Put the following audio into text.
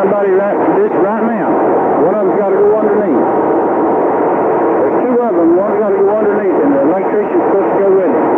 somebody right now. One of them's got to go underneath. There's two of them. One's got to go underneath, and the electrician's supposed to go with it.